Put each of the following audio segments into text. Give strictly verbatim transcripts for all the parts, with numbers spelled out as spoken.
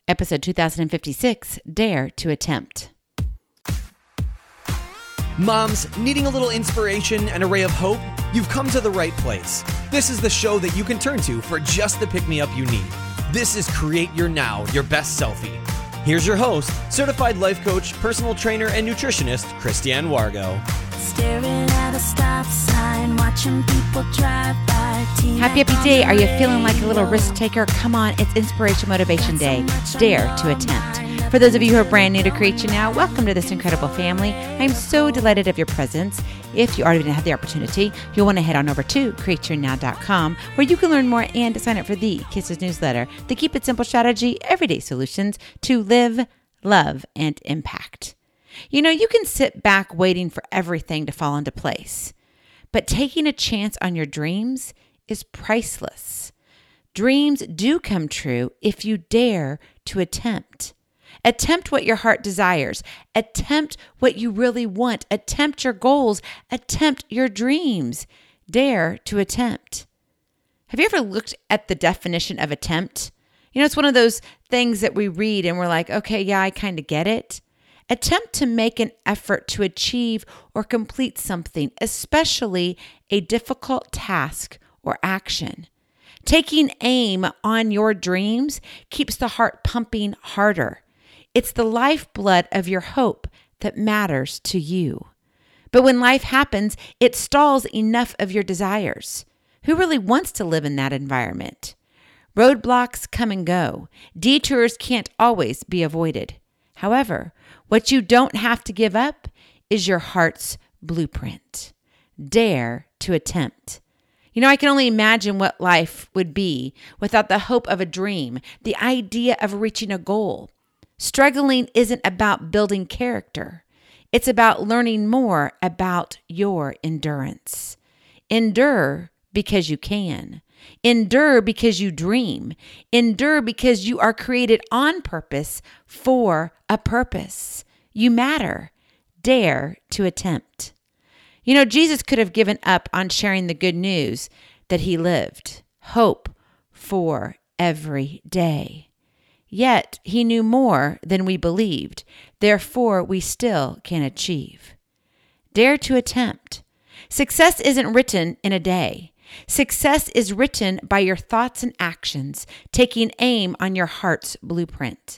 Episode two thousand fifty-six, Dare to Attempt. Moms, needing a little inspiration and a ray of hope? You've come to the right place. This is the show that you can turn to for just the pick-me-up you need. This is Create Your Now, Your Best Selfie. Here's your host, certified life coach, personal trainer, and nutritionist, Christiane Wargo. Staring at a stop sign, watching people drive by. Happy, happy day. Are you feeling like a little risk taker? Come on, it's Inspiration Motivation Day. Dare to attempt. For those of you who are brand new to Create Your Now, welcome to this incredible family. I'm so delighted of your presence. If you already didn't have the opportunity, you'll want to head on over to create your now dot com, where you can learn more and sign up for the Kisses newsletter, the Keep It Simple strategy, everyday solutions to live, love, and impact. You know, you can sit back waiting for everything to fall into place, but taking a chance on your dreams is priceless. Dreams do come true if you dare to attempt. Attempt what your heart desires. Attempt what you really want. Attempt your goals. Attempt your dreams. Dare to attempt. Have you ever looked at the definition of attempt? You know, it's one of those things that we read and we're like, okay, yeah, I kind of get it. Attempt to make an effort to achieve or complete something, especially a difficult task or action. Taking aim on your dreams keeps the heart pumping harder. It's the lifeblood of your hope that matters to you. But when life happens, it stalls enough of your desires. Who really wants to live in that environment? Roadblocks come and go. Detours can't always be avoided. However, what you don't have to give up is your heart's blueprint. Dare to attempt. You know, I can only imagine what life would be without the hope of a dream, the idea of reaching a goal. Struggling isn't about building character. It's about learning more about your endurance. Endure because you can. Endure because you dream. Endure because you are created on purpose for a purpose. You matter. Dare to attempt. You know, Jesus could have given up on sharing the good news that he lived. Hope for every day. Yet he knew more than we believed. Therefore, we still can achieve. Dare to attempt. Success isn't written in a day. Success is written by your thoughts and actions, taking aim on your heart's blueprint.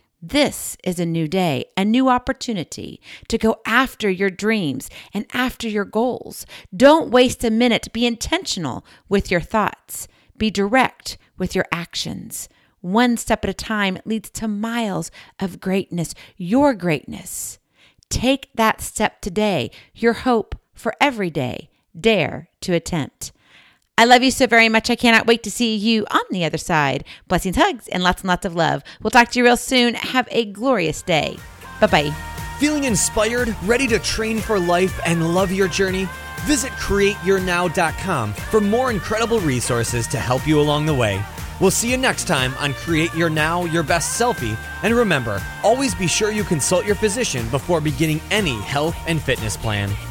This is a new day, a new opportunity to go after your dreams and after your goals. Don't waste a minute. Be intentional with your thoughts. Be direct with your actions. One step at a time leads to miles of greatness, your greatness. Take that step today, your hope for every day. Dare to attempt. I love you so very much. I cannot wait to see you on the other side. Blessings, hugs, and lots and lots of love. We'll talk to you real soon. Have a glorious day. Bye-bye. Feeling inspired, ready to train for life and love your journey? Visit create your now dot com for more incredible resources to help you along the way. We'll see you next time on Create Your Now, Your Best Selfie. And remember, always be sure you consult your physician before beginning any health and fitness plan.